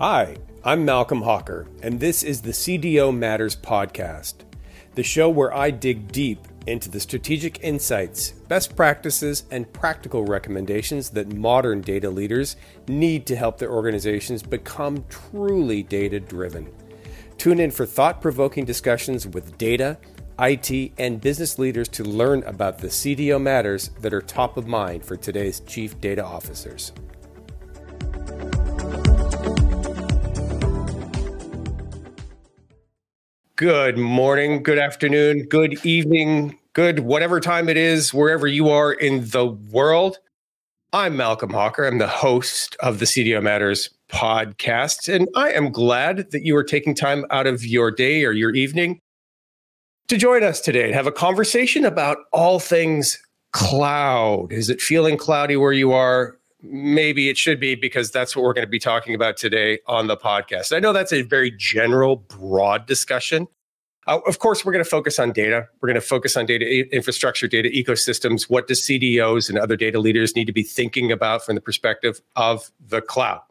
Hi, I'm Malcolm Hawker, and this is the CDO Matters podcast, the show where I dig deep into the strategic insights, best practices, and practical recommendations that modern data leaders need to help their organizations become truly data-driven. Tune in for thought-provoking discussions with data, IT, and business leaders to learn about the CDO matters that are top of mind for today's chief data officers. Good morning, good afternoon, good evening, good whatever time it is, wherever you are in the world. I'm Malcolm Hawker. I'm the host of the CDO Matters podcast, and I am glad that you are taking time out of your day or your evening to join us today and have a conversation about all things cloud. Is it feeling cloudy where you are? Maybe it should be, because that's what we're going to be talking about today on the podcast. I know that's a very general, broad discussion. Of course, we're going to focus on data. We're going to focus on data infrastructure, data ecosystems. What do CDOs and other data leaders need to be thinking about from the perspective of the cloud?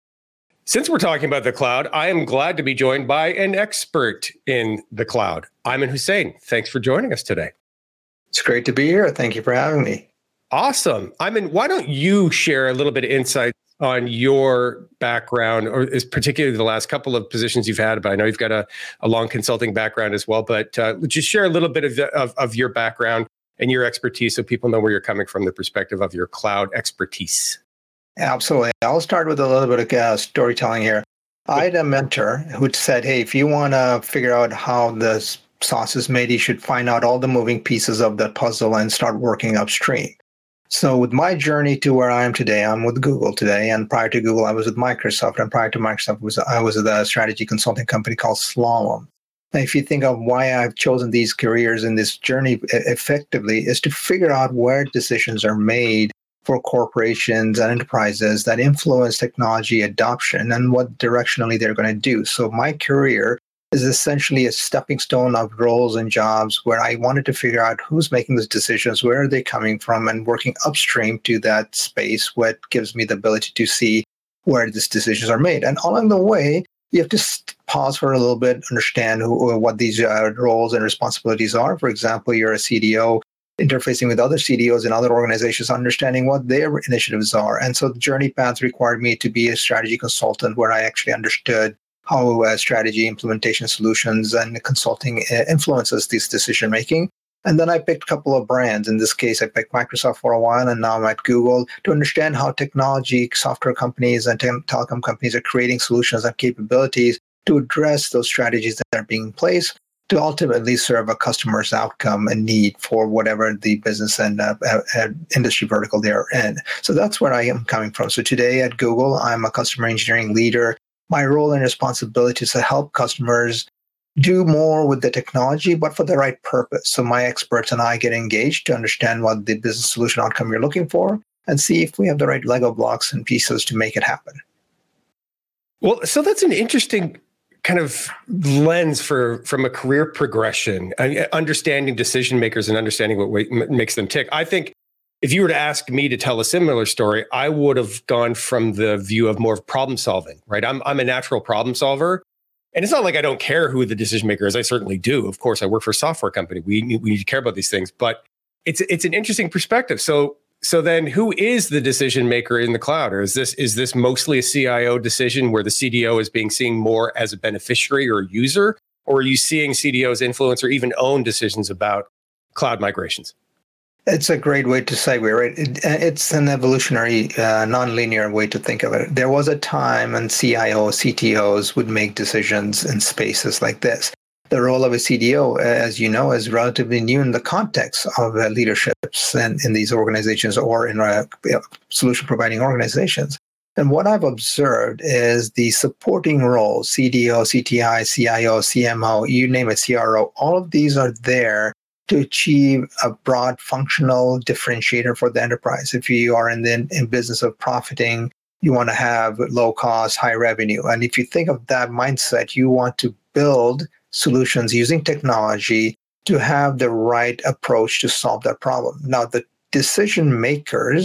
Since we're talking about the cloud, I am glad to be joined by an expert in the cloud, Ayman Hussain. Thanks for joining us today. It's great to be here. Thank you for having me. Awesome. Ayman, why don't you share a little bit of insight on your background, or is particularly the last couple of positions you've had, but I know you've got a long consulting background as well, but just share a little bit of your background and your expertise so people know where you're coming from, the perspective of your cloud expertise. Absolutely. I'll start with a little bit of storytelling here. I had a mentor who said, hey, if you want to figure out how the sauce is made, you should find out all the moving pieces of the puzzle and start working upstream. So with my journey to where I am today, I'm with Google today. And prior to Google, I was with Microsoft. And prior to Microsoft, I was at a strategy consulting company called Slalom. Now, if you think of why I've chosen these careers in this journey effectively, is to figure out where decisions are made for corporations and enterprises that influence technology adoption and what directionally they're going to do. So my career is essentially a stepping stone of roles and jobs where I wanted to figure out who's making those decisions, where are they coming from, and working upstream to that space, what gives me the ability to see where these decisions are made. And along the way, you have to pause for a little bit, understand what these roles and responsibilities are. For example, you're a CDO, interfacing with other CDOs in other organizations, understanding what their initiatives are. And so the journey paths required me to be a strategy consultant, where I actually understood how strategy, implementation solutions, and consulting influences this decision making. And then I picked a couple of brands. In this case, I picked Microsoft for a while, and now I'm at Google, to understand how technology, software companies, and telecom companies are creating solutions and capabilities to address those strategies that are being in place to ultimately serve a customer's outcome and need for whatever the business and industry vertical they're in. So that's where I am coming from. So today at Google, I'm a customer engineering leader. My role and responsibility is to help customers do more with the technology, but for the right purpose. So my experts and I get engaged to understand what the business solution outcome you're looking for and see if we have the right Lego blocks and pieces to make it happen. Well, so that's an interesting kind of lens from a career progression, understanding decision makers and understanding what makes them tick. I think if you were to ask me to tell a similar story, I would have gone from the view of more of problem solving, right? I'm a natural problem solver. And it's not like I don't care who the decision maker is. I certainly do. Of course, I work for a software company. We need to care about these things, but it's an interesting perspective. So then who is the decision maker in the cloud? Or is this mostly a CIO decision where the CDO is being seen more as a beneficiary or a user? Or are you seeing CDOs influence or even own decisions about cloud migrations? It's a great way to segue, right? It's an evolutionary, non-linear way to think of it. There was a time when CIOs, CTOs would make decisions in spaces like this. The role of a CDO, as you know, is relatively new in the context of leaderships in these organizations or in solution-providing organizations. And what I've observed is the supporting roles, CDO, CTI, CIO, CMO, you name it, CRO, all of these are there to achieve a broad functional differentiator for the enterprise. If you are in business of profiting, you want to have low cost, high revenue. And if you think of that mindset, you want to build solutions using technology to have the right approach to solve that problem. Now, the decision makers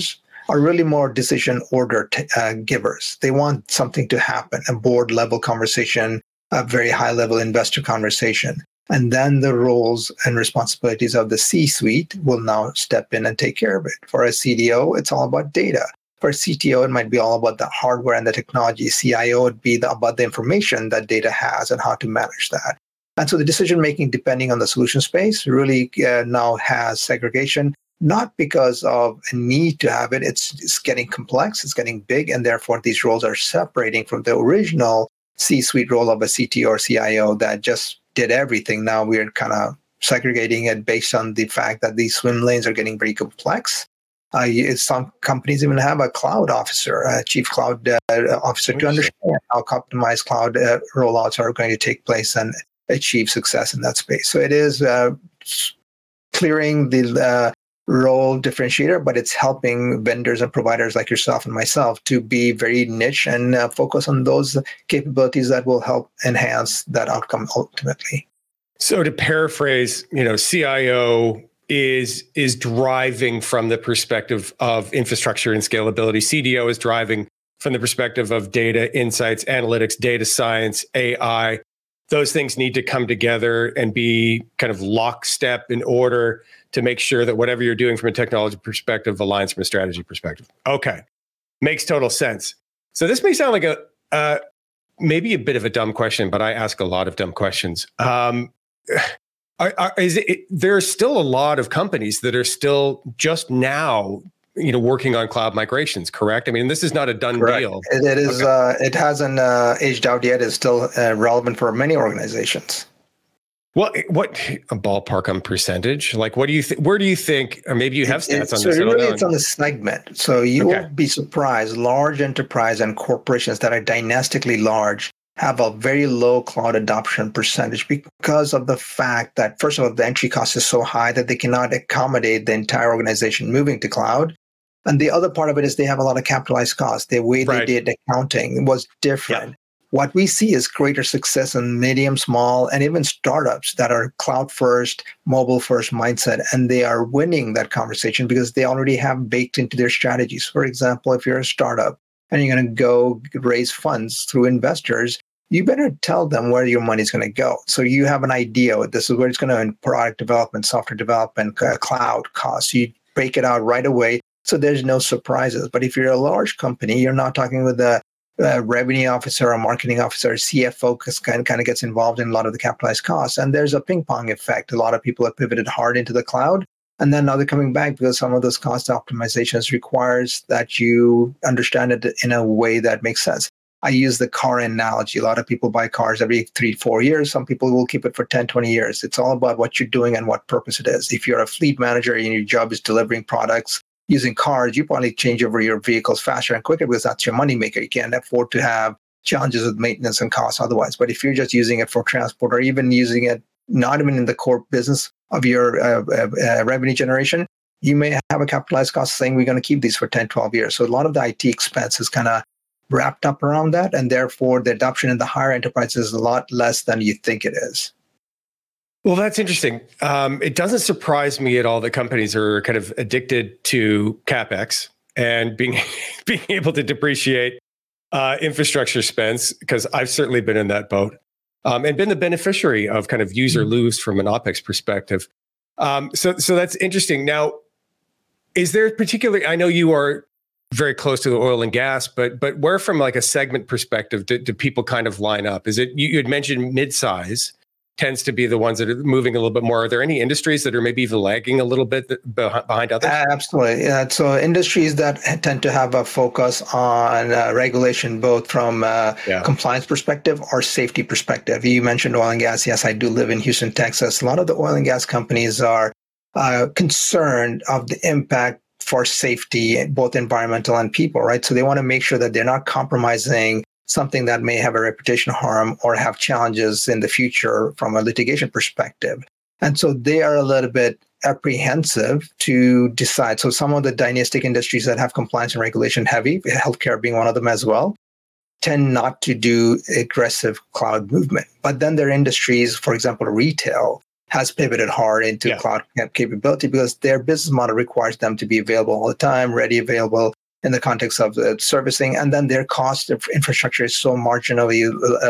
are really more decision order givers. They want something to happen, a board level conversation, a very high level investor conversation. And then the roles and responsibilities of the C-suite will now step in and take care of it. For a CDO, it's all about data. For a CTO, it might be all about the hardware and the technology. CIO would be about the information that data has and how to manage that. And so the decision-making, depending on the solution space, really now has segregation, not because of a need to have it. It's getting complex, it's getting big, and therefore these roles are separating from the original C-suite role of a CTO or CIO that just did everything. Now we're kind of segregating it based on the fact that these swim lanes are getting very complex. Some companies even have a cloud officer, a chief cloud officer, to understand how optimized cloud rollouts are going to take place and achieve success in that space. So it is clearing the role differentiator, but it's helping vendors and providers like yourself and myself to be very niche and focus on those capabilities that will help enhance that outcome ultimately. So to paraphrase, CIO is driving from the perspective of infrastructure and scalability. CDO is driving from the perspective of data, insights, analytics, data science, AI. Those things need to come together and be kind of lockstep in order to make sure that whatever you're doing from a technology perspective aligns from a strategy perspective. Okay, makes total sense. So this may sound like maybe a bit of a dumb question, but I ask a lot of dumb questions. There are still a lot of companies that are still just now, working on cloud migrations, correct? I mean, this is not a done deal. It is. Okay. It hasn't aged out yet. It's still relevant for many organizations. Well, what a ballpark on percentage? Like, what do you where do you think, or maybe you have stats on this? So really, it's on the segment. So you will be surprised. Large enterprise and corporations that are dynastically large have a very low cloud adoption percentage because of the fact that, first of all, the entry cost is so high that they cannot accommodate the entire organization moving to cloud. And the other part of it is they have a lot of capitalized costs. The way they did accounting was different. Yeah. What we see is greater success in medium, small, and even startups that are cloud first, mobile first mindset, and they are winning that conversation because they already have baked into their strategies. For example, if you're a startup and you're going to go raise funds through investors, you better tell them where your money is going to go. So you have an idea. This is where it's going to in product development, software development, cloud costs. You break it out right away, so there's no surprises. But if you're a large company, you're not talking with a revenue officer or marketing officer, CFO kind of gets involved in a lot of the capitalized costs. And there's a ping pong effect. A lot of people have pivoted hard into the cloud, and then now they're coming back because some of those cost optimizations requires that you understand it in a way that makes sense. I use the car analogy. A lot of people buy cars every 3-4 years. Some people will keep it for 10, 20 years. It's all about what you're doing and what purpose it is. If you're a fleet manager and your job is delivering products using cars, you probably change over your vehicles faster and quicker because that's your moneymaker. You can't afford to have challenges with maintenance and costs otherwise. But if you're just using it for transport or even using it not even in the core business of your revenue generation, you may have a capitalized cost saying we're going to keep these for 10, 12 years. So a lot of the IT expense is kind of wrapped up around that, and therefore the adoption in the higher enterprises is a lot less than you think it is. Well, that's interesting. It doesn't surprise me at all that companies are kind of addicted to CapEx and being able to depreciate infrastructure spends, because I've certainly been in that boat and been the beneficiary of kind of use or lose from an OpEx perspective. So that's interesting. Now, is there particularly, I know you are very close to the oil and gas, but where from like a segment perspective do people kind of line up? Is it, you had mentioned mid-size tends to be the ones that are moving a little bit more. Are there any industries that are maybe even lagging a little bit behind others? Absolutely. So industries that tend to have a focus on regulation, both from compliance perspective or safety perspective. You mentioned oil and gas. Yes, I do live in Houston, Texas. A lot of the oil and gas companies are concerned of the impact for safety, both environmental and people, right? So they want to make sure that they're not compromising something that may have a reputation harm or have challenges in the future from a litigation perspective. And so they are a little bit apprehensive to decide. So some of the dynastic industries that have compliance and regulation heavy, healthcare being one of them as well, tend not to do aggressive cloud movement. But then there are industries, for example, retail, has pivoted hard into cloud capability because their business model requires them to be available all the time, ready, available, in the context of servicing, and then their cost of infrastructure is so marginally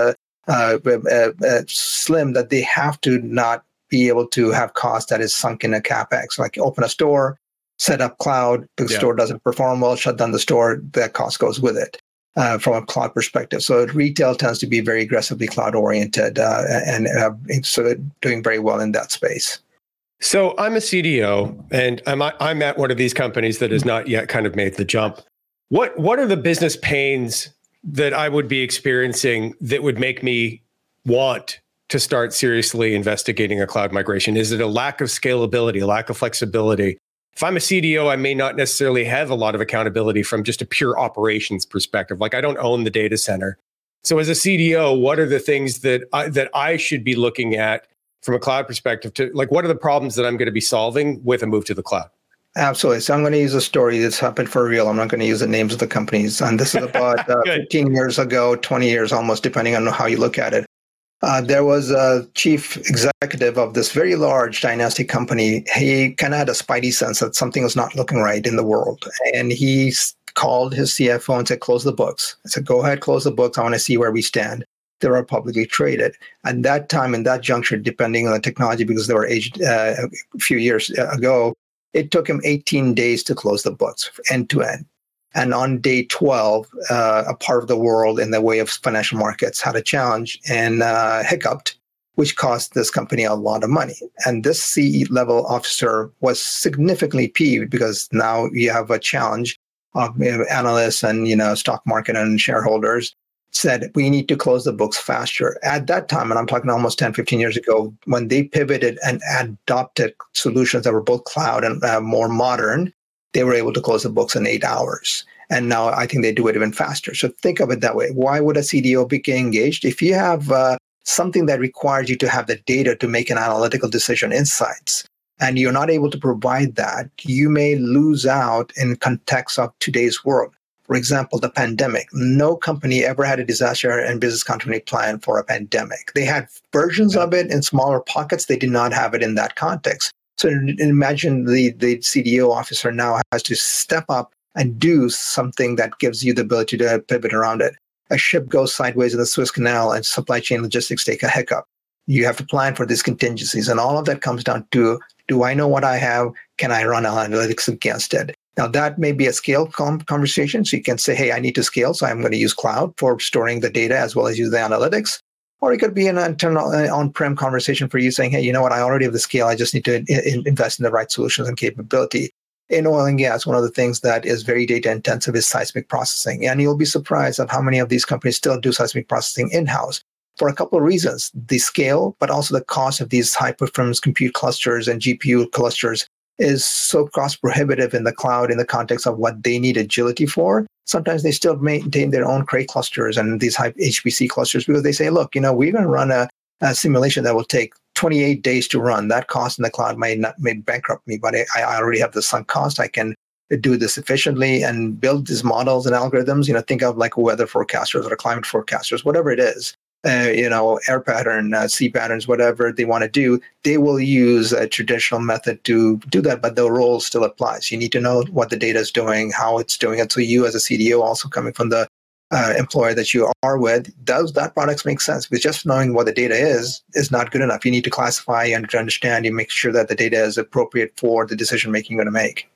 slim that they have to not be able to have cost that is sunk in a capex, like open a store, set up cloud. The store doesn't perform well, shut down the store. That cost goes with it from a cloud perspective. So retail tends to be very aggressively cloud oriented and so doing very well in that space. So I'm a CDO, and I'm at one of these companies that has not yet kind of made the jump. What are the business pains that I would be experiencing that would make me want to start seriously investigating a cloud migration? Is it a lack of scalability, a lack of flexibility? If I'm a CDO, I may not necessarily have a lot of accountability from just a pure operations perspective. Like I don't own the data center. So as a CDO, what are the things that I should be looking at from a cloud perspective to like, what are the problems that I'm going to be solving with a move to the cloud? Absolutely. So I'm going to use a story that's happened for real. I'm not going to use the names of the companies. And this is about 15 years ago, 20 years almost, depending on how you look at it. There was a chief executive of this very large dynastic company. He kind of had a spidey sense that something was not looking right in the world. And he called his CFO and said, close the books. I said, go ahead, close the books. I want to see where we stand. They were publicly traded. At that time, in that juncture, depending on the technology, because they were aged a few years ago, it took him 18 days to close the books end to end. And on day 12, a part of the world in the way of financial markets had a challenge and hiccuped, which cost this company a lot of money. And this C-level officer was significantly peeved because now you have a challenge of analysts and stock market and shareholders said, we need to close the books faster. At that time, and I'm talking almost 10, 15 years ago, when they pivoted and adopted solutions that were both cloud and more modern, they were able to close the books in 8 hours. And now I think they do it even faster. So think of it that way. Why would a CDO be engaged? If you have something that requires you to have the data to make an analytical decision, insights, and you're not able to provide that, you may lose out in context of today's world. For example, the pandemic. No company ever had a disaster and business continuity plan for a pandemic. They had versions of it in smaller pockets. They did not have it in that context. So imagine the CDO officer now has to step up and do something that gives you the ability to pivot around it. A ship goes sideways in the Suez Canal and supply chain logistics take a hiccup. You have to plan for these contingencies. And all of that comes down to, do I know what I have? Can I run analytics against it? Now, that may be a scale conversation. So you can say, hey, I need to scale, so I'm going to use cloud for storing the data as well as use the analytics. Or it could be an internal on-prem conversation for you saying, hey, you know what, I already have the scale. I just need to invest in the right solutions and capability. In oil and gas, one of the things that is very data intensive is seismic processing. And you'll be surprised at how many of these companies still do seismic processing in-house for a couple of reasons. The scale, but also the cost of these high-performance compute clusters and GPU clusters is so cost prohibitive in the cloud in the context of what they need agility for. Sometimes they still maintain their own Cray clusters and these high HPC clusters because they say, look, we're going to run a simulation that will take 28 days to run. That cost in the cloud may bankrupt me, but I already have the sunk cost. I can do this efficiently and build these models and algorithms. Think of like weather forecasters or climate forecasters, whatever it is. Air pattern, sea patterns, whatever they want to do, they will use a traditional method to do that, but the role still applies. You need to know what the data is doing, how it's doing it. So you as a CDO, also coming from the employer that you are with, does that products make sense? Because just knowing what the data is not good enough. You need to classify and to understand, you make sure that the data is appropriate for the decision making you're going to make.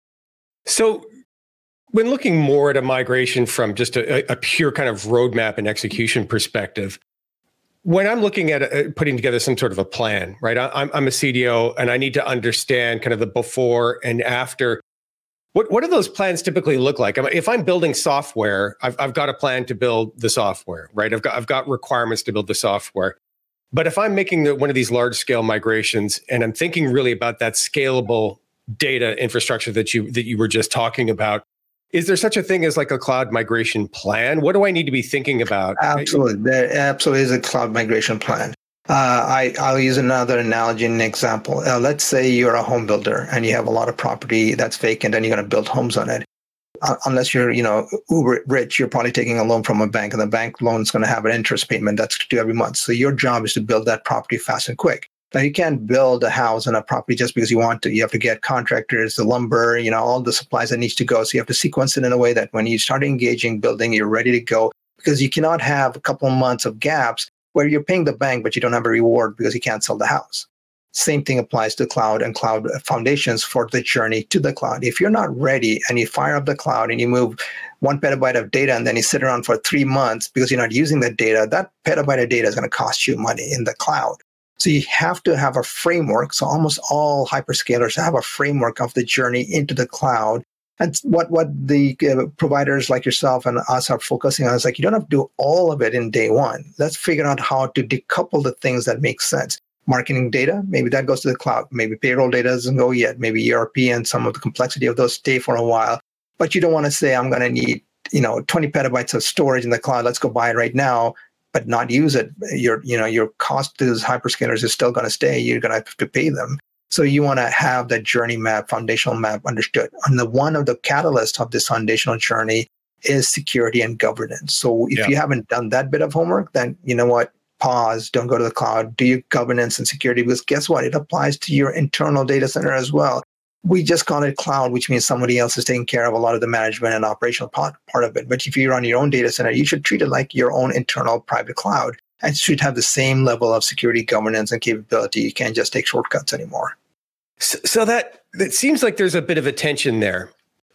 So when looking more at a migration from just a pure kind of roadmap and execution perspective, when I'm looking at putting together some sort of a plan, right? I'm a CDO and I need to understand kind of the before and after. What do those plans typically look like? If I'm building software, I've got a plan to build the software, right? I've got requirements to build the software. But if I'm making one of these large scale migrations and I'm thinking really about that scalable data infrastructure that you were just talking about, is there such a thing as like a cloud migration plan? What do I need to be thinking about? Absolutely. There absolutely is a cloud migration plan. I'll use another analogy and example. Let's say you're a home builder and you have a lot of property that's vacant and you're going to build homes on it. Unless you're, uber rich, you're probably taking a loan from a bank, and the bank loan is going to have an interest payment that's due every month. So your job is to build that property fast and quick. Now, you can't build a house on a property just because you want to. You have to get contractors, the lumber, all the supplies that needs to go. So you have to sequence it in a way that when you start engaging building, you're ready to go, because you cannot have a couple of months of gaps where you're paying the bank, but you don't have a reward because you can't sell the house. Same thing applies to cloud and cloud foundations for the journey to the cloud. If you're not ready and you fire up the cloud and you move 1 petabyte of data and then you sit around for 3 months because you're not using that data, that petabyte of data is going to cost you money in the cloud. So you have to have a framework. So almost all hyperscalers have a framework of the journey into the cloud. And what the providers like yourself and us are focusing on is like, you don't have to do all of it in day one. Let's figure out how to decouple the things that make sense. Marketing data, maybe that goes to the cloud. Maybe payroll data doesn't go yet. Maybe ERP and some of the complexity of those stay for a while. But you don't want to say, I'm going to need 20 petabytes of storage in the cloud. Let's go buy it right now, but not use it. Your cost to those hyperscalers is still going to stay. You're going to have to pay them. So you want to have that journey map, foundational map understood. And one of the catalysts of this foundational journey is security and governance. So if you haven't done that bit of homework, then you know what? Pause, don't go to the cloud, do your governance and security, because guess what? It applies to your internal data center as well. We just call it cloud, which means somebody else is taking care of a lot of the management and operational part of it. But if you run your own data center, you should treat it like your own internal private cloud and should have the same level of security, governance, and capability. You can't just take shortcuts anymore. So that seems like there's a bit of a tension there.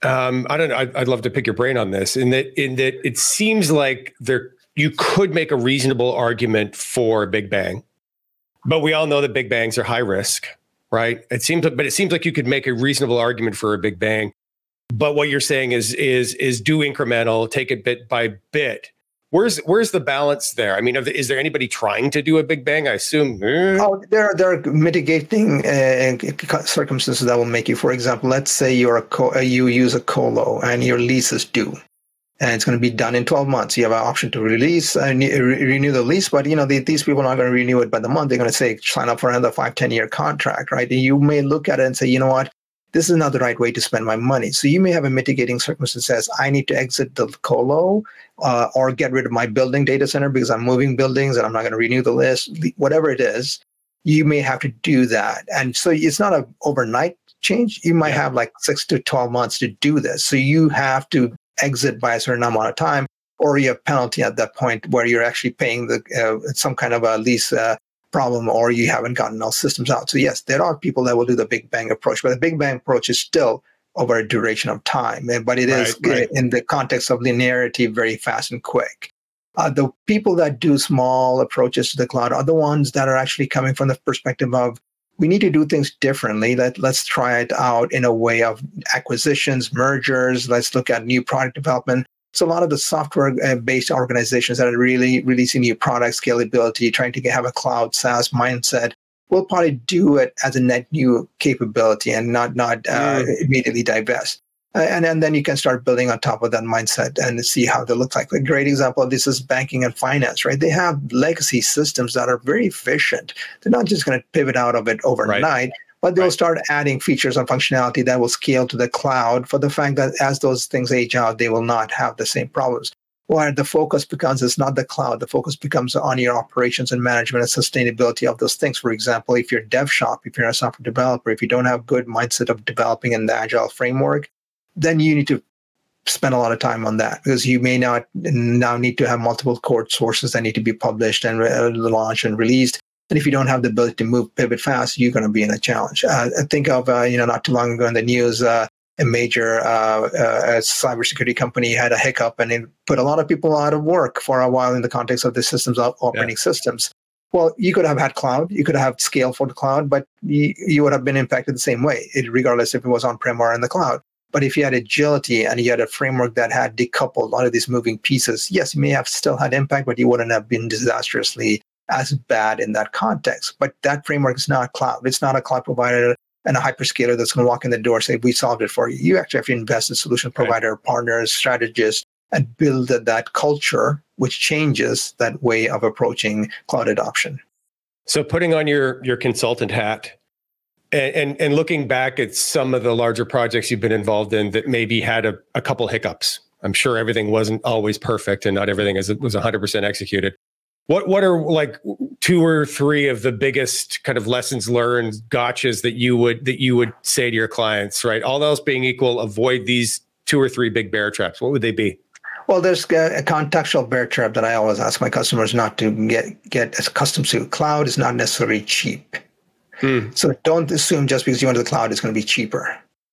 I don't know. I'd love to pick your brain on this. In that it seems like you could make a reasonable argument for a Big Bang, but we all know that Big Bangs are high risk, right? It seems like you could make a reasonable argument for a Big Bang. But what you're saying is do incremental, take it bit by bit. Where's the balance there? I mean, is there anybody trying to do a Big Bang? I assume. Oh, there are mitigating circumstances that will make you. For example, let's say you use a colo and your lease is due. And it's going to be done in 12 months. You have an option to release and renew the lease, but these people are not going to renew it by the month. They're going to say, sign up for another 5-10 year contract, right? And you may look at it and say, you know what, this is not the right way to spend my money. So you may have a mitigating circumstance that says, I need to exit the colo or get rid of my building data center because I'm moving buildings and I'm not going to renew the list, whatever it is. You may have to do that. And so it's not an overnight change. You might have like 6 to 12 months to do this. So you have to exit by a certain amount of time, or you have penalty at that point where you're actually paying some kind of a lease problem, or you haven't gotten all systems out. So yes, there are people that will do the Big Bang approach, but the Big Bang approach is still over a duration of time, but it is in the context of linearity, very fast and quick. The people that do small approaches to the cloud are the ones that are actually coming from the perspective of, we need to do things differently. Let's try it out in a way of acquisitions, mergers. Let's look at new product development. So a lot of the software-based organizations that are really releasing new products, scalability, trying to have a cloud SaaS mindset, will probably do it as a net new capability and not immediately divest. And then you can start building on top of that mindset and see how they look like. A great example of this is banking and finance, right? They have legacy systems that are very efficient. They're not just going to pivot out of it overnight, but they'll start adding features and functionality that will scale to the cloud for the fact that as those things age out, they will not have the same problems. Where the focus becomes, it's not the cloud. The focus becomes on your operations and management and sustainability of those things. For example, if you're a dev shop, if you're a software developer, if you don't have good mindset of developing in the agile framework, then you need to spend a lot of time on that, because you may not now need to have multiple code sources that need to be published and launched and released. And if you don't have the ability to pivot fast, you're going to be in a challenge. Think of, not too long ago in the news, a major cybersecurity company had a hiccup and it put a lot of people out of work for a while in the context of the systems operating systems. Well, you could have had cloud, you could have scale for the cloud, but you would have been impacted the same way, regardless if it was on-prem or in the cloud. But if you had agility and you had a framework that had decoupled a lot of these moving pieces, yes, you may have still had impact, but you wouldn't have been disastrously as bad in that context. But that framework is not cloud. It's not a cloud provider and a hyperscaler that's going to walk in the door and say, we solved it for you. You actually have to invest in solution provider, partners, strategists, and build that culture, which changes that way of approaching cloud adoption. So putting on your consultant hat, and looking back at some of the larger projects you've been involved in that maybe had a couple hiccups. I'm sure everything wasn't always perfect and not everything was 100% executed. What are like two or three of the biggest kind of lessons learned gotchas that you would say to your clients, right? All else being equal, avoid these two or three big bear traps. What would they be? Well, there's a contextual bear trap that I always ask my customers not to get accustomed to. Cloud is not necessarily cheap. So don't assume just because you went to the cloud, it's going to be cheaper.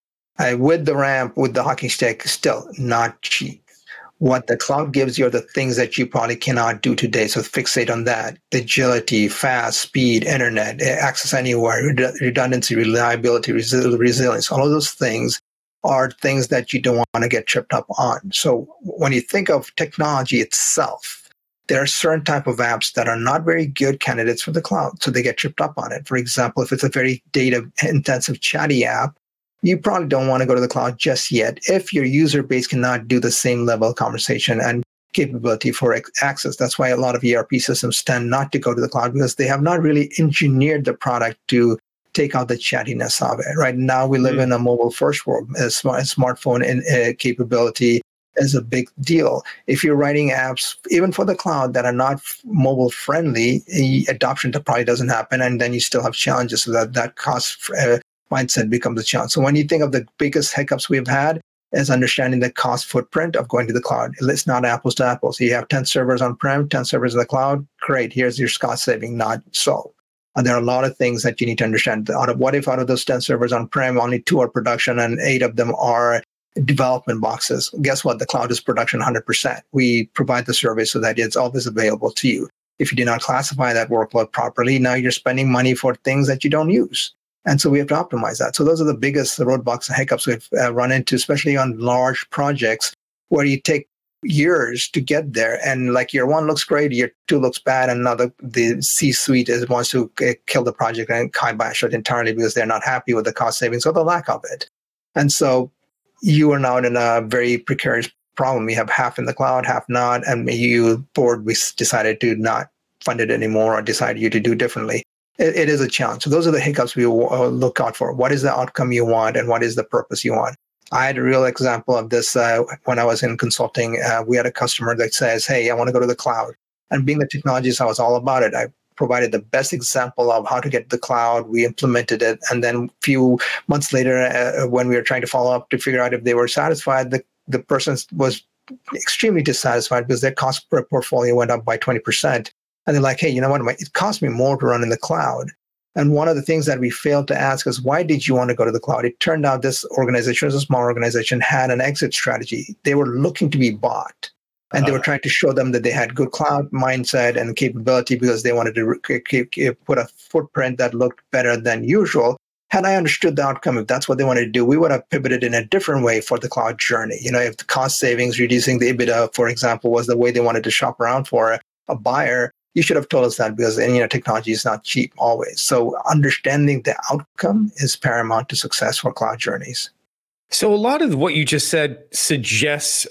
With the ramp, with the hockey stick, still not cheap. What the cloud gives you are the things that you probably cannot do today. So fixate on that. The agility, fast, speed, internet, access anywhere, redundancy, reliability, resilience, all of those things are things that you don't want to get tripped up on. So when you think of technology itself, there are certain type of apps that are not very good candidates for the cloud. So they get tripped up on it. For example, if it's a very data-intensive chatty app, you probably don't want to go to the cloud just yet if your user base cannot do the same level of conversation and capability for access. That's why a lot of ERP systems tend not to go to the cloud, because they have not really engineered the product to take out the chattiness of it. Right now, we live in a mobile-first world. A smartphone and capability is a big deal. If you're writing apps, even for the cloud, that are not mobile-friendly, adoption probably doesn't happen, and then you still have challenges. So that cost mindset becomes a challenge. So when you think of the biggest hiccups we've had, is understanding the cost footprint of going to the cloud. It's not apples to apples. So you have 10 servers on-prem, 10 servers in the cloud. Great, here's your cost saving, not so. And there are a lot of things that you need to understand. What if out of those 10 servers on-prem, only 2 are production and 8 of them are development boxes? Guess what? The cloud is production 100%. We provide the service so that it's always available to you. If you do not classify that workload properly, now you're spending money for things that you don't use. And so we have to optimize that. So those are the biggest roadblocks and hiccups we've run into, especially on large projects where you take years to get there. And like year 1 looks great, year 2 looks bad, and now the C-suite wants to kill the project and kibosh it entirely because they're not happy with the cost savings or the lack of it. And so you are now in a very precarious problem. You have half in the cloud, half not, and board decided to not fund it anymore or decided you to do differently. It is a challenge. So those are the hiccups we look out for. What is the outcome you want, and what is the purpose you want? I had a real example of this when I was in consulting. We had a customer that says, hey, I want to go to the cloud. And being the technologist, I was all about it. I provided the best example of how to get to the cloud. We implemented it. And then a few months later, when we were trying to follow up to figure out if they were satisfied, the person was extremely dissatisfied because their cost per portfolio went up by 20%. And they're like, hey, you know what? It cost me more to run in the cloud. And one of the things that we failed to ask is, why did you want to go to the cloud? It turned out this organization, was a small organization, had an exit strategy. They were looking to be bought. And they were trying to show them that they had good cloud mindset and capability because they wanted to put a footprint that looked better than usual. Had I understood the outcome, if that's what they wanted to do, we would have pivoted in a different way for the cloud journey. You know, if the cost savings, reducing the EBITDA, for example, was the way they wanted to shop around for a buyer, you should have told us that, because technology is not cheap always. So understanding the outcome is paramount to success for cloud journeys. So a lot of what you just said suggests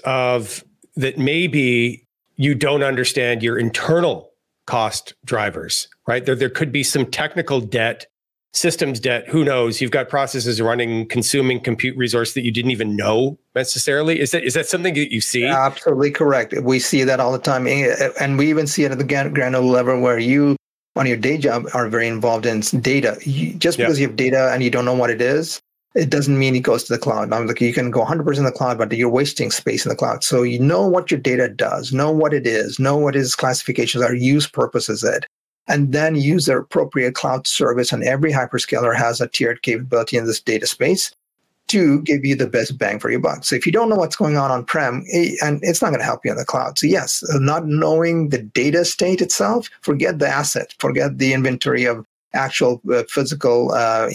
that maybe you don't understand your internal cost drivers, right? There could be some technical debt, systems debt. Who knows? You've got processes running, consuming compute resource that you didn't even know necessarily. Is that something that you see? Absolutely correct. We see that all the time. And we even see it at the granular level where you, on your day job, are very involved in data. Just because you have data and you don't know what it is, it doesn't mean it goes to the cloud. Now, you can go 100% in the cloud, but you're wasting space in the cloud. So you know what your data does, know what it is, know what its classifications are, use purposes it, and then use the appropriate cloud service. And every hyperscaler has a tiered capability in this data space to give you the best bang for your buck. So if you don't know what's going on-prem, and it's not going to help you in the cloud. So yes, not knowing the data state itself, forget the asset, forget the inventory of actual physical,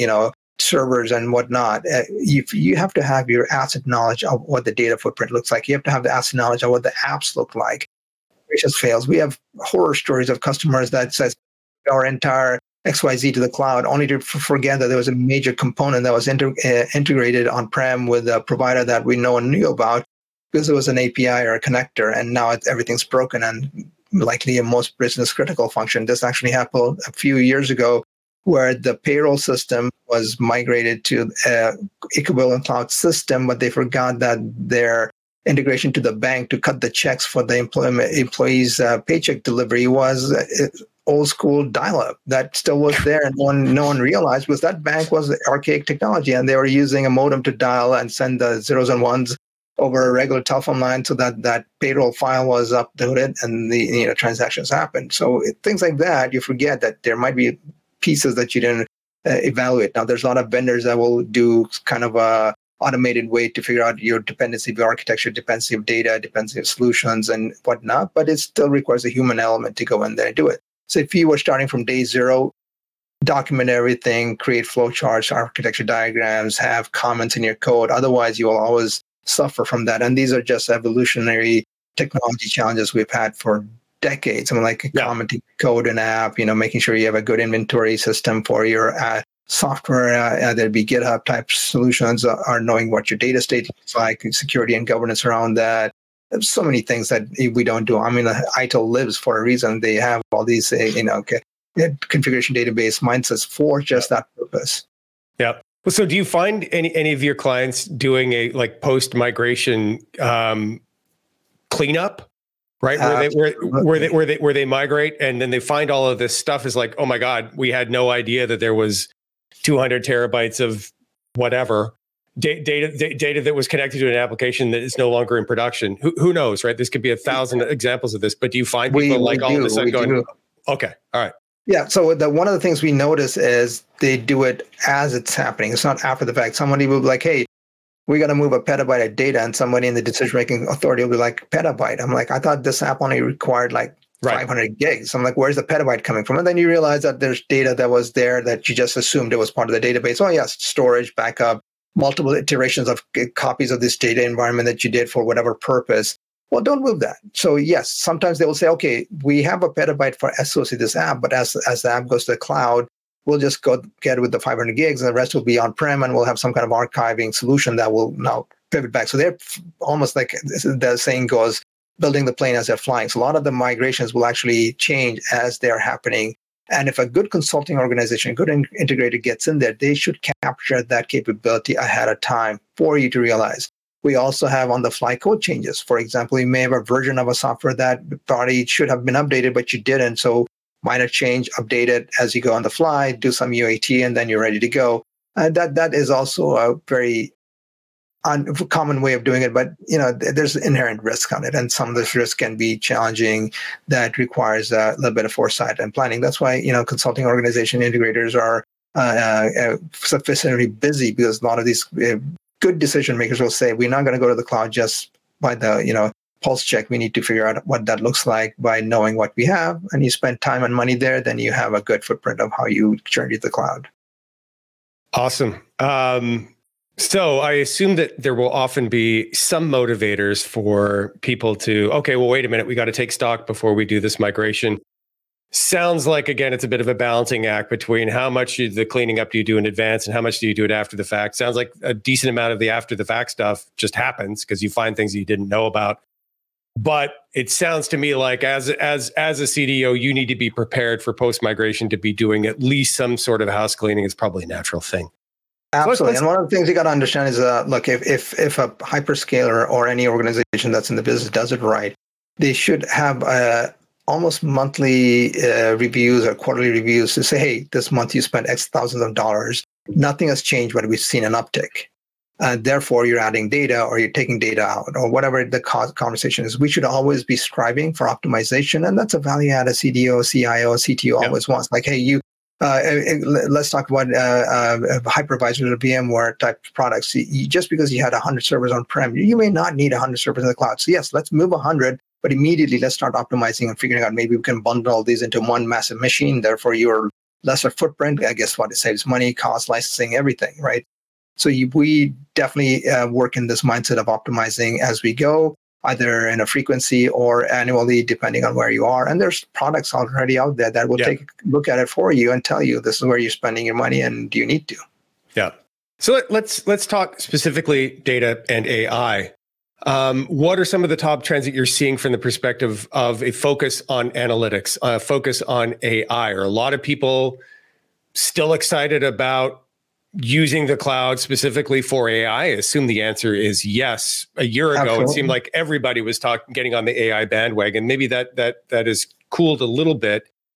servers and whatnot. You have to have your asset knowledge of what the data footprint looks like. You have to have the asset knowledge of what the apps look like. It just fails. We have horror stories of customers that says our entire XYZ to the cloud, only to forget that there was a major component that was integrated on-prem with a provider that no one knew about because it was an API or a connector, and now everything's broken and likely a most business critical function. This actually happened a few years ago, where the payroll system was migrated to equivalent cloud system, but they forgot that their integration to the bank to cut the checks for the employees' paycheck delivery was old school dial-up that still was there, and no one realized was that bank was archaic technology, and they were using a modem to dial and send the zeros and ones over a regular telephone line so that payroll file was uploaded and the transactions happened. So things like that, you forget that there might be pieces that you didn't evaluate. Now, there's a lot of vendors that will do kind of a automated way to figure out your dependency of architecture, dependency of data, dependency of solutions and whatnot, but it still requires a human element to go in there and do it. So if you were starting from day zero, document everything, create flowcharts, architecture diagrams, have comments in your code. Otherwise, you will always suffer from that. And these are just evolutionary technology challenges we've had for decades. I mean, like commenting code and app, making sure you have a good inventory system for your software, there'd be GitHub type solutions, are knowing what your data state looks like, security and governance around that. There's so many things that we don't do. I mean, ITIL lives for a reason. They have all these, configuration database mindsets for just that purpose. Yeah. Well, so do you find any of your clients doing a post migration cleanup? Right, where they migrate and then they find all of this stuff is like, oh my God, we had no idea that there was 200 terabytes of whatever data that was connected to an application that is no longer in production. Who knows, right? This could be 1,000 examples of this, but do you find people all of a sudden going, okay, all right. Yeah, so one of the things we notice is they do it as it's happening. It's not after the fact. Somebody will be like, hey, we got to move a petabyte of data, and somebody in the decision-making authority will be like, petabyte. I'm like, I thought this app only required 500 gigs. I'm like, where's the petabyte coming from? And then you realize that there's data that was there that you just assumed it was part of the database. Oh, yes, storage, backup, multiple iterations of copies of this data environment that you did for whatever purpose. Well, don't move that. So yes, sometimes they will say, okay, we have a petabyte for SOC this app, but as the app goes to the cloud, we'll just go get it with the 500 gigs and the rest will be on-prem, and we'll have some kind of archiving solution that will now pivot back. So they're almost like the saying goes, building the plane as they're flying. So a lot of the migrations will actually change as they're happening. And if a good consulting organization, good integrator gets in there, they should capture that capability ahead of time for you to realize. We also have on-the-fly code changes. For example, you may have a version of a software that probably should have been updated, but you didn't. So minor change, update it as you go on the fly, do some UAT, and then you're ready to go. That is also a very uncommon way of doing it, but there's inherent risk on it, and some of this risk can be challenging. That requires a little bit of foresight and planning. That's why consulting organization integrators are sufficiently busy, because a lot of these good decision makers will say, we're not going to go to the cloud just by the pulse check. We need to figure out what that looks like by knowing what we have. And you spend time and money there, then you have a good footprint of how you journey to the cloud. Awesome. So I assume that there will often be some motivators for people to, okay, well, wait a minute, we got to take stock before we do this migration. Sounds like, again, it's a bit of a balancing act between how much the cleaning up do you do in advance and how much do you do it after the fact. Sounds like a decent amount of the after the fact stuff just happens because you find things you didn't know about. But it sounds to me like as a CDO, you need to be prepared for post-migration to be doing at least some sort of house cleaning. It's probably a natural thing. Absolutely. And one of the things you got to understand is, look, if a hyperscaler or any organization that's in the business does it right, they should have almost monthly reviews or quarterly reviews to say, hey, this month you spent X thousands of dollars. Nothing has changed, but we've seen an uptick. Therefore, you're adding data or you're taking data out or whatever the conversation is. We should always be striving for optimization. And that's a value add a CDO, CIO, CTO always wants. Like, hey, let's talk about hypervisors or VMware type products. Just because you had 100 servers on-prem, you may not need 100 servers in the cloud. So yes, let's move 100, but immediately let's start optimizing and figuring out maybe we can bundle all these into one massive machine. Therefore, your lesser footprint, I guess what it saves money, cost, licensing, everything, right? So we definitely work in this mindset of optimizing as we go, either in a frequency or annually, depending on where you are. And there's products already out there that will take a look at it for you and tell you this is where you're spending your money and do you need to. Yeah. So let's talk specifically data and AI. What are some of the top trends that you're seeing from the perspective of a focus on analytics, a focus on AI? Are a lot of people still excited about using the cloud specifically for AI? I assume the answer is yes. A year ago, Absolutely. It seemed like everybody was getting on the AI bandwagon. Maybe that is cooled a little bit.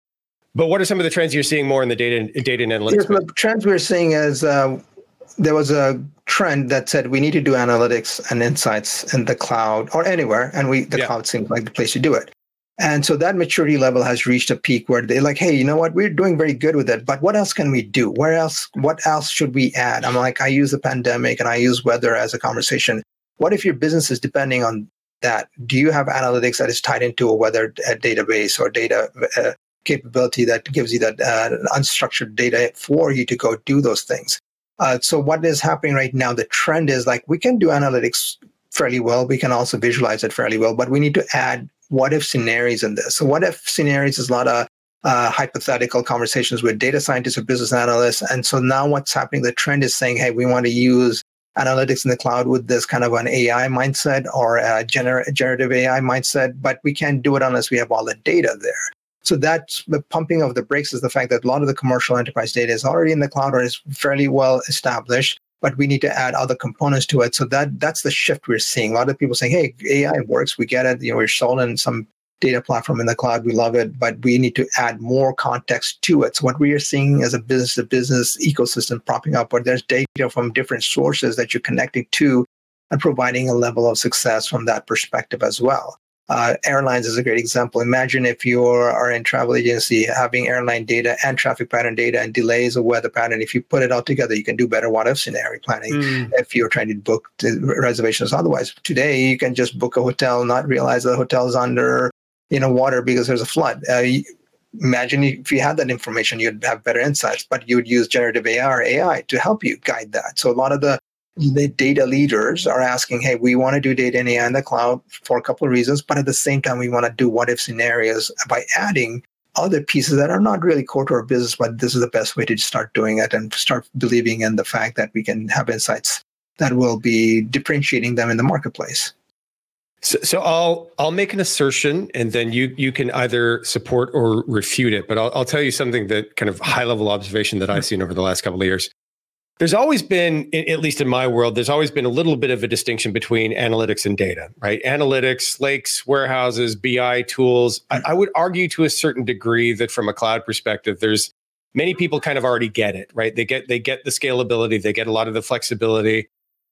But what are some of the trends you're seeing more in the data and analytics? Yes, the trends we're seeing is there was a trend that said we need to do analytics and insights in the cloud or anywhere, and the cloud seems like the place to do it. And so that maturity level has reached a peak where they're like, hey, you know what? We're doing very good with it, but what else can we do? What else should we add? I'm like, I use the pandemic and I use weather as a conversation. What if your business is depending on that? Do you have analytics that is tied into a weather database or data capability that gives you that unstructured data for you to go do those things? So what is happening right now, the trend is like, we can do analytics fairly well. We can also visualize it fairly well, but we need to add what if scenarios in this. So what if scenarios is a lot of hypothetical conversations with data scientists or business analysts. And so now what's happening, the trend is saying, hey, we want to use analytics in the cloud with this kind of an AI mindset or a generative AI mindset, but we can't do it unless we have all the data there. So that's the pumping of the brakes is the fact that a lot of the commercial enterprise data is already in the cloud or is fairly well established, but we need to add other components to it. So that's the shift we're seeing. A lot of people saying, hey, AI works, we get it. We're sold in some data platform in the cloud, we love it, but we need to add more context to it. So what we are seeing as a business ecosystem propping up where there's data from different sources that you're connecting to and providing a level of success from that perspective as well. Airlines is a great example. Imagine if you are in travel agency having airline data and traffic pattern data and delays or weather pattern. If you put it all together, you can do better what if scenario planning if you're trying to book the reservations. Otherwise, today you can just book a hotel, not realize the hotel is under water because there's a flood. Imagine if you had that information, you'd have better insights, but you would use generative AI or AI to help you guide that. So a lot of the data leaders are asking, hey, we want to do data and AI in the cloud for a couple of reasons, but at the same time, we want to do what if scenarios by adding other pieces that are not really core to our business, but this is the best way to start doing it and start believing in the fact that we can have insights that will be differentiating them in the marketplace. So I'll make an assertion, and then you can either support or refute it. But I'll tell you something that kind of high level observation that I've seen over the last couple of years. There's always been, at least in my world, there's always been a little bit of a distinction between analytics and data, right? Analytics, lakes, warehouses, BI tools. I would argue to a certain degree that from a cloud perspective, there's many people kind of already get it, right? They get the scalability, they get a lot of the flexibility.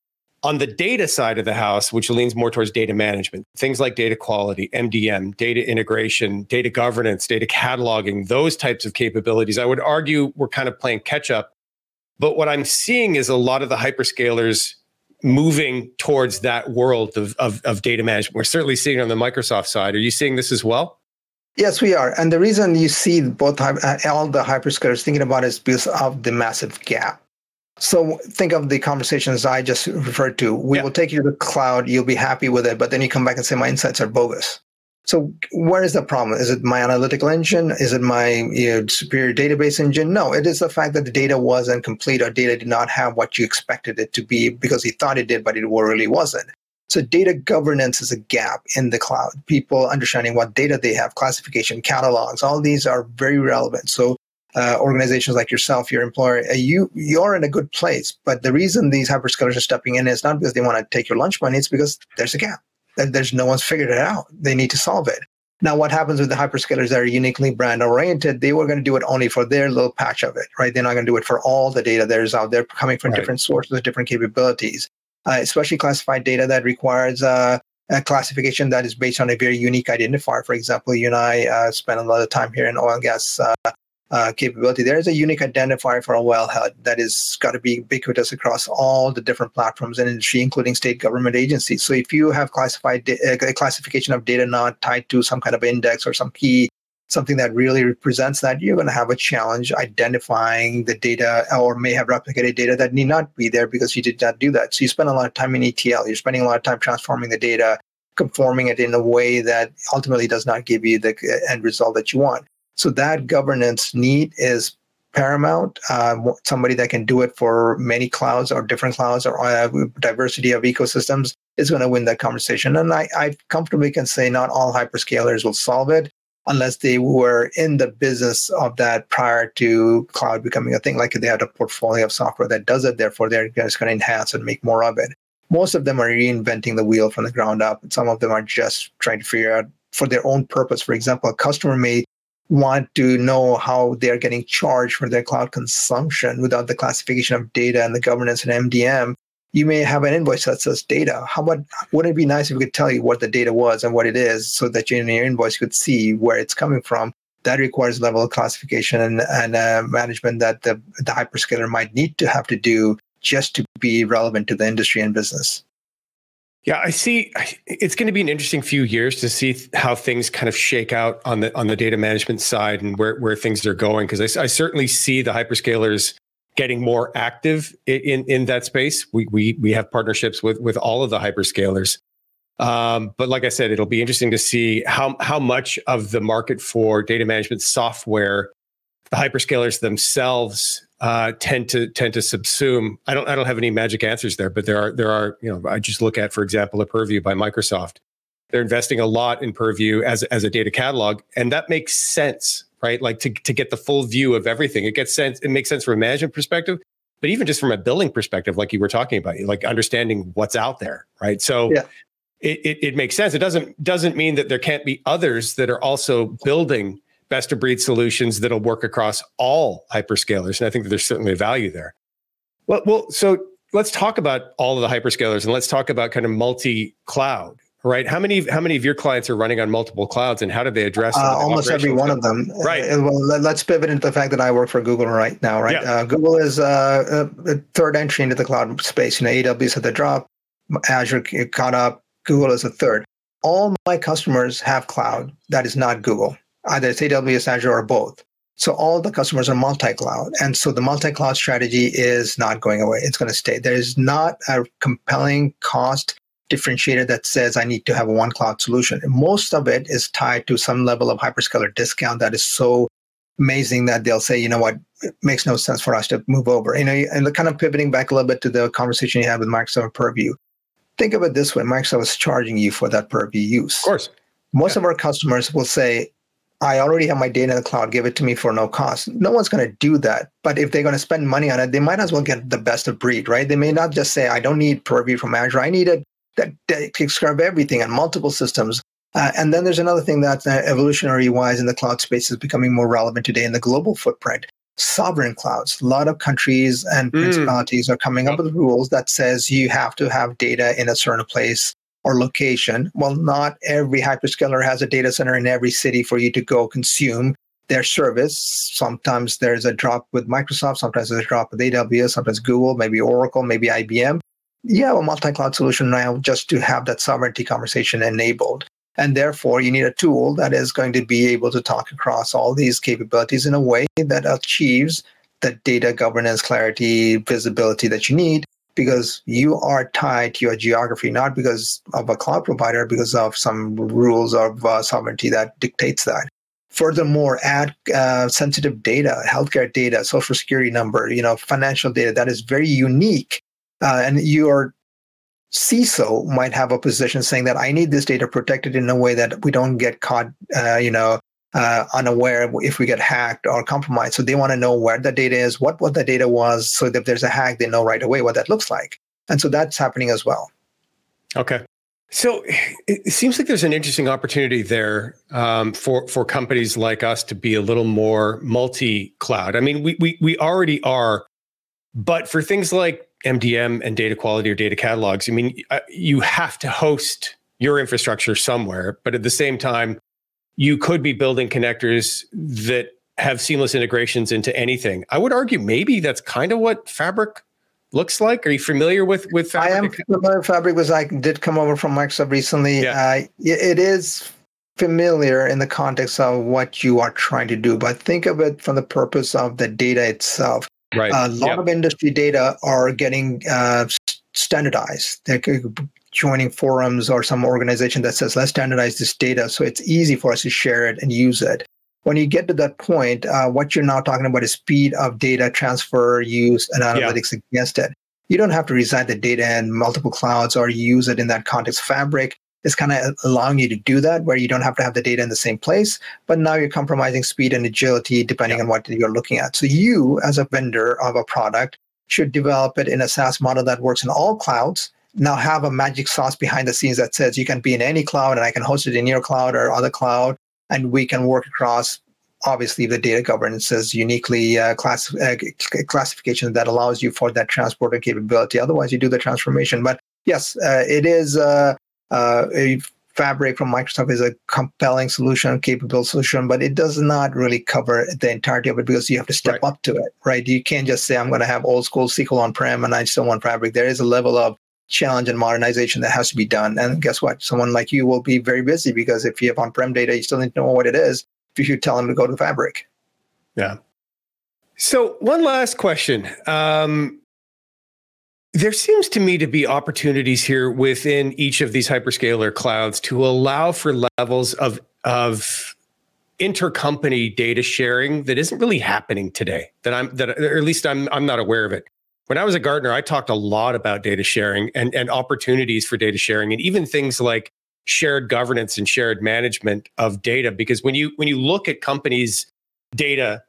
On the data side of the house, which leans more towards data management, things like data quality, MDM, data integration, data governance, data cataloging, those types of capabilities, I would argue we're kind of playing catch up. But what I'm seeing is a lot of the hyperscalers moving towards that world of data management. We're certainly seeing it on the Microsoft side. Are you seeing this as well? Yes, we are. And the reason you see both all the hyperscalers thinking about it is because of the massive gap. So think of the conversations I just referred to. We will take you to the cloud. You'll be happy with it. But then you come back and say, my insights are bogus. So where is the problem? Is it my analytical engine? Is it my superior database engine? No, it is the fact that the data wasn't complete or data did not have what you expected it to be because you thought it did, but it really wasn't. So data governance is a gap in the cloud. People understanding what data they have, classification, catalogs, all these are very relevant. So organizations like yourself, your employer, you're in a good place. But the reason these hyperscalers are stepping in is not because they want to take your lunch money. It's because there's a gap. There's no one's figured it out. They need to solve it. Now, what happens with the hyperscalers that are uniquely brand oriented? They were going to do it only for their little patch of it, right? They're not going to do it for all the data that is out there coming from different sources, different capabilities, especially classified data that requires a classification that is based on a very unique identifier. For example, you and I spend a lot of time here in oil and gas capability. There is a unique identifier for a wellhead that is got to be ubiquitous across all the different platforms in industry, including state government agencies. So if you have classified a classification of data not tied to some kind of index or some key, something that really represents that, you're going to have a challenge identifying the data or may have replicated data that need not be there because you did not do that. So you spend a lot of time in ETL. You're spending a lot of time transforming the data, conforming it in a way that ultimately does not give you the end result that you want. So that governance need is paramount. Somebody that can do it for many clouds or different clouds or diversity of ecosystems is going to win that conversation. And I comfortably can say not all hyperscalers will solve it unless they were in the business of that prior to cloud becoming a thing. Like they had a portfolio of software that does it, therefore they're just going to enhance and make more of it. Most of them are reinventing the wheel from the ground up. And some of them are just trying to figure out for their own purpose. For example, a customer may want to know how they're getting charged for their cloud consumption without the classification of data and the governance and MDM, you may have an invoice that says data. Wouldn't it be nice if we could tell you what the data was and what it is so that you in your invoice could see where it's coming from? That requires a level of classification and management that the hyperscaler might need to have to do just to be relevant to the industry and business. Yeah, I see. It's going to be an interesting few years to see how things kind of shake out on the data management side and where things are going. Because I certainly see the hyperscalers getting more active in that space. We have partnerships with all of the hyperscalers. But like I said, it'll be interesting to see how much of the market for data management software the hyperscalers themselves tend to subsume. I don't have any magic answers there, but there are I just look at, for example, a Purview by Microsoft. They're investing a lot in Purview as a data catalog, and that makes sense, right? Like to get the full view of everything. It makes sense from a management perspective, but even just from a billing perspective, like you were talking about, like understanding what's out there, right? So yeah. It makes sense. It doesn't mean that there can't be others that are also building best of breed solutions that'll work across all hyperscalers. And I think that there's certainly a value there. Well, so let's talk about all of the hyperscalers and let's talk about kind of multi-cloud, right? How many of your clients are running on multiple clouds and how do they address almost every one of them? Right. Well, let's pivot into the fact that I work for Google right now, right? Yeah. Google is a third entry into the cloud space. AWS at the drop, Azure caught up, Google is a third. All my customers have cloud that is not Google. Either it's AWS, Azure, or both. So all the customers are multi-cloud. And so the multi-cloud strategy is not going away. It's going to stay. There is not a compelling cost differentiator that says I need to have a one cloud solution. And most of it is tied to some level of hyperscaler discount that is so amazing that they'll say, you know what, it makes no sense for us to move over. And kind of pivoting back a little bit to the conversation you had with Microsoft Purview. Think of it this way. Microsoft is charging you for that Purview use. Of course. Most of our customers will say, I already have my data in the cloud, give it to me for no cost. No one's going to do that. But if they're going to spend money on it, they might as well get the best of breed, right? They may not just say, I don't need Purview from Azure. I need it that takes care of everything on multiple systems. And then there's another thing that evolutionary-wise in the cloud space is becoming more relevant today in the global footprint. Sovereign clouds. A lot of countries and principalities are coming up with rules that says you have to have data in a certain place or location. Well, not every hyperscaler has a data center in every city for you to go consume their service. Sometimes there's a drop with Microsoft, sometimes there's a drop with AWS, sometimes Google, maybe Oracle, maybe IBM. You have a multi-cloud solution now just to have that sovereignty conversation enabled. And therefore, you need a tool that is going to be able to talk across all these capabilities in a way that achieves the data governance, clarity, visibility that you need, because you are tied to your geography, not because of a cloud provider, because of some rules of sovereignty that dictates that. Furthermore, add sensitive data, healthcare data, social security number, financial data that is very unique. And your CISO might have a position saying that I need this data protected in a way that we don't get caught, unaware if we get hacked or compromised. So they want to know where the data is, what the data was, so that if there's a hack, they know right away what that looks like. And so that's happening as well. Okay. So it seems like there's an interesting opportunity there for companies like us to be a little more multi-cloud. I mean, we already are, but for things like MDM and data quality or data catalogs, I mean, you have to host your infrastructure somewhere, but at the same time, you could be building connectors that have seamless integrations into anything. I would argue maybe that's kind of what Fabric looks like. Are you familiar with Fabric? I am familiar with Fabric because I did come over from Microsoft recently. Yeah. It is familiar in the context of what you are trying to do, but think of it from the purpose of the data itself. Right. A lot of industry data are getting standardized. They're joining forums or some organization that says, let's standardize this data so it's easy for us to share it and use it. When you get to that point, what you're now talking about is speed of data transfer, use, and analytics against it. You don't have to reside the data in multiple clouds or use it in that context. Fabric is kind of allowing you to do that, where you don't have to have the data in the same place, but now you're compromising speed and agility depending on what you're looking at. So you, as a vendor of a product, should develop it in a SaaS model that works in all clouds. Now have a magic sauce behind the scenes that says you can be in any cloud and I can host it in your cloud or other cloud, and we can work across obviously the data governance is uniquely classification that allows you for that transporter capability. Otherwise, you do the transformation. But yes, it is a Fabric from Microsoft is a compelling solution, capable solution, but it does not really cover the entirety of it because you have to step up to it, right? You can't just say, I'm going to have old school SQL on-prem and I still want Fabric. There is a level of challenge and modernization that has to be done. And guess what? Someone like you will be very busy because if you have on-prem data, you still need to know what it is if you tell them to go to Fabric. Yeah. So one last question. There seems to me to be opportunities here within each of these hyperscaler clouds to allow for levels of intercompany data sharing that isn't really happening today. Or at least I'm not aware of it. When I was at Gartner, I talked a lot about data sharing and opportunities for data sharing, and even things like shared governance and shared management of data. Because when you look at companies' data,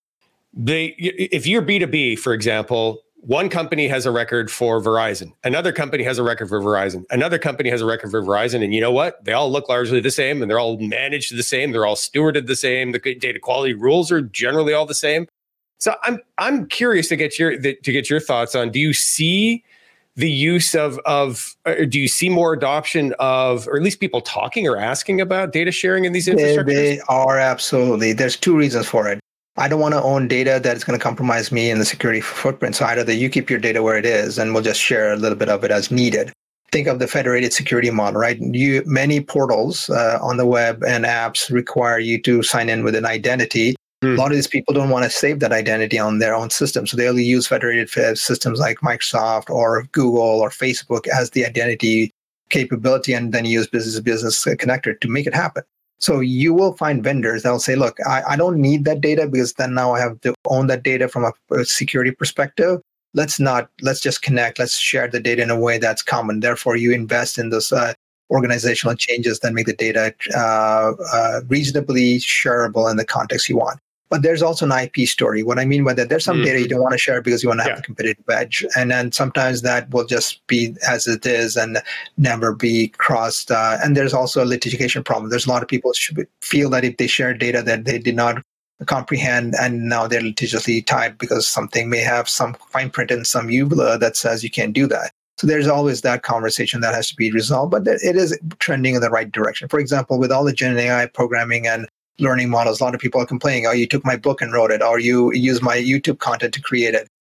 if you're B2B, for example, one company has a record for Verizon. Another company has a record for Verizon. Another company has a record for Verizon. And you know what? They all look largely the same and they're all managed the same. They're all stewarded the same. The data quality rules are generally all the same. So I'm curious to get your thoughts on, do you see the use of do you see more adoption of, or at least people talking or asking about data sharing in these infrastructures? They are absolutely. There's two reasons for it. I don't want to own data that's going to compromise me in the security footprint. So either you keep your data where it is, and we'll just share a little bit of it as needed. Think of the federated security model, right? Many portals on the web and apps require you to sign in with an identity. A lot of these people don't want to save that identity on their own system. So they only use federated systems like Microsoft or Google or Facebook as the identity capability, and then use business connector to make it happen. So you will find vendors that will say, look, I don't need that data because then now I have to own that data from a security perspective. Let's just connect. Let's share the data in a way that's common. Therefore, you invest in those organizational changes that make the data reasonably shareable in the context you want. But there's also an IP story. What I mean by that, there's some data you don't want to share because you want to have the competitive edge. And then sometimes that will just be as it is and never be crossed. And there's also a litigation problem. There's a lot of people who feel that if they share data that they did not comprehend, and now they're litigiously tied because something may have some fine print in some EULA that says you can't do that. So there's always that conversation that has to be resolved, but it is trending in the right direction. For example, with all the Gen AI programming and learning models, a lot of people are complaining, oh, you took my book and wrote it, or you used my YouTube content to create it.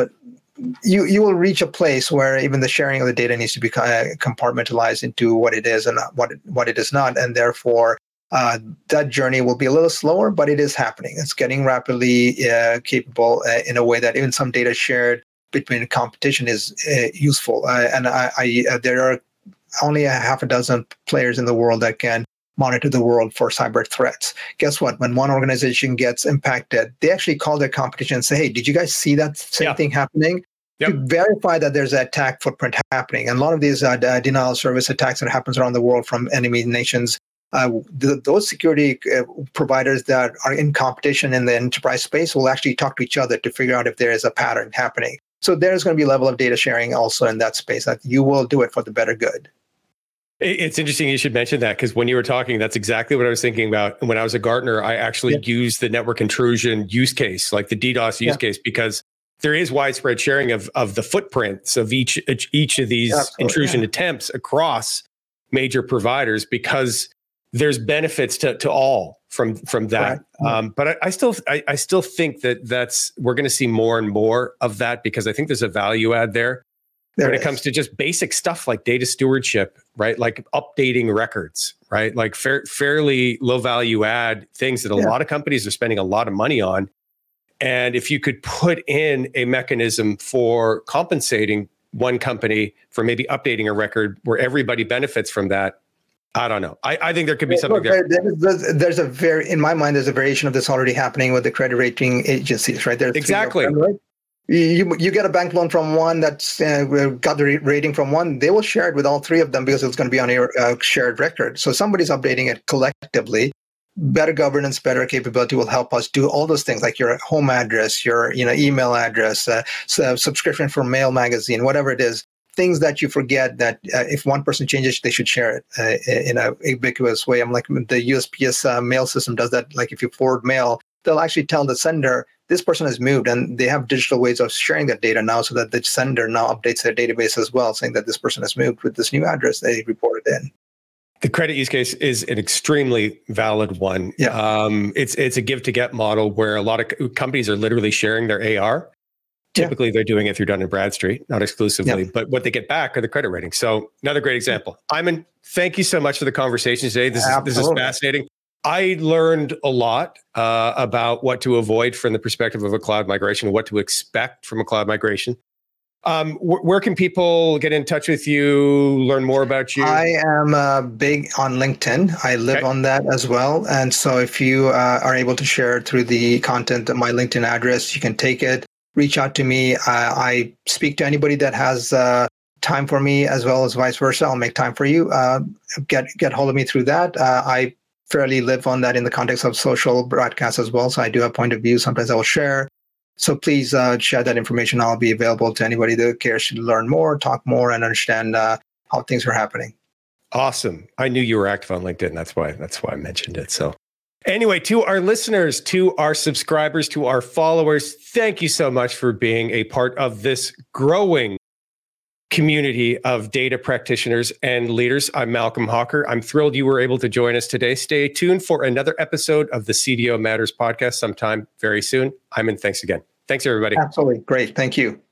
You will reach a place where even the sharing of the data needs to be compartmentalized into what it is and what it is not. And therefore, that journey will be a little slower, but it is happening. It's getting rapidly capable in a way that even some data shared between competition is useful. And there are only a half a dozen players in the world that can monitor the world for cyber threats. Guess what? When one organization gets impacted, they actually call their competition and say, hey, did you guys see that same thing happening? To verify that there's an attack footprint happening. And a lot of these denial of service attacks that happens around the world from enemy nations, those security providers that are in competition in the enterprise space will actually talk to each other to figure out if there is a pattern happening. So there's going to be a level of data sharing also in that space that you will do it for the better good. It's interesting you should mention that, because when you were talking, that's exactly what I was thinking about. When I was a Gartner, I actually used the network intrusion use case, like the DDoS use case, because there is widespread sharing of the footprints of each of these intrusion attempts across major providers, because there's benefits to all from that. But I still think that we're going to see more and more of that, because I think there's a value add there. When it comes to just basic stuff like data stewardship, right? Like updating records, right? Like fairly low value add things that a lot of companies are spending a lot of money on. And if you could put in a mechanism for compensating one company for maybe updating a record where everybody benefits from that, I don't know. I think there could be something there. In my mind, there's a variation of this already happening with the credit rating agencies, right? There's exactly. You get a bank loan from one that's got the rating from one, they will share it with all three of them because it's going to be on your shared record. So somebody's updating it collectively. Better governance, better capability will help us do all those things, like your home address, your email address, subscription for mail magazine, whatever it is. Things that you forget that if one person changes, they should share it in a ubiquitous way. I'm like, the USPS mail system does that. Like if you forward mail, they'll actually tell the sender, this person has moved, and they have digital ways of sharing that data now so that the sender now updates their database as well, saying that this person has moved with this new address they reported in. The credit use case is an extremely valid one. Yeah. It's a give to get model where a lot of companies are literally sharing their AR. Typically, they're doing it through Dun & Bradstreet, not exclusively, but what they get back are the credit ratings. So another great example. Ayman, thank you so much for the conversation today. This is fascinating. I learned a lot about what to avoid from the perspective of a cloud migration, what to expect from a cloud migration. Where can people get in touch with you, learn more about you? I am big on LinkedIn. I live on that as well. And so if you are able to share through the content of my LinkedIn address, you can take it, reach out to me. I speak to anybody that has time for me, as well as vice versa. I'll make time for you. Get hold of me through that. I fairly live on that in the context of social broadcasts as well. So I do have point of view. Sometimes I will share. So please share that information. I'll be available to anybody that cares to learn more, talk more, and understand how things are happening. Awesome. I knew you were active on LinkedIn. That's why I mentioned it. So anyway, to our listeners, to our subscribers, to our followers, thank you so much for being a part of this growing community of data practitioners and leaders. I'm Malcolm Hawker. I'm thrilled you were able to join us today. Stay tuned for another episode of the CDO Matters podcast sometime very soon. Ayman, thanks again. Thanks, everybody. Absolutely. Great. Thank you.